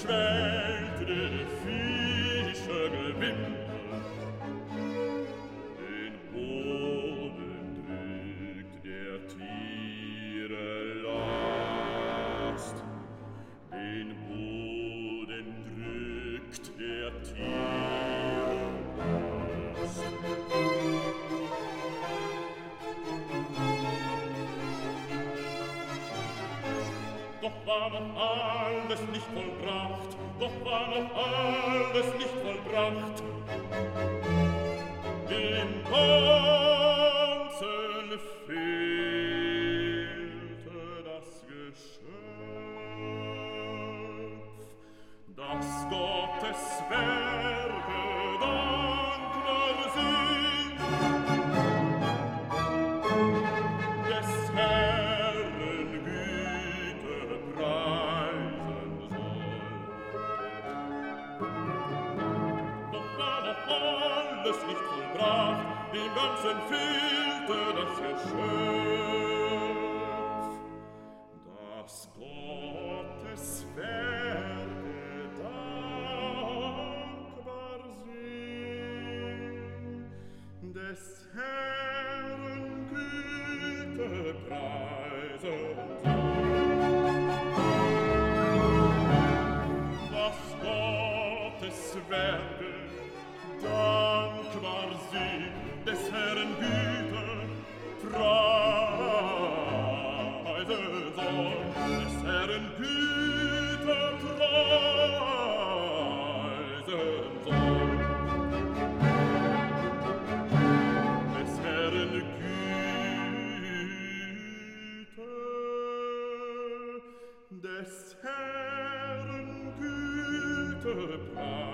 schwellt der Fische Gewimmel, den Boden drückt der Tiere Last, den Boden drückt der Tiere Last. Doch war noch alles nicht vollbracht, doch war noch alles nicht vollbracht. Im Ganzen fehlte das Geschöpf, das Gottes Werke dankbar sind, des Herrn Güte preisen soll. Doch war noch alles nicht vollbracht, im Ganzen fehlte das Geschöpf, das Gottes Werke dankbar sind, des Herrn Güte preisen soll. Was Gottes Werke dankbar sind, des Herrn Güte preisen soll, des Herrn Güte preisen soll, des Herrn Güte, des Herrn Güte preisen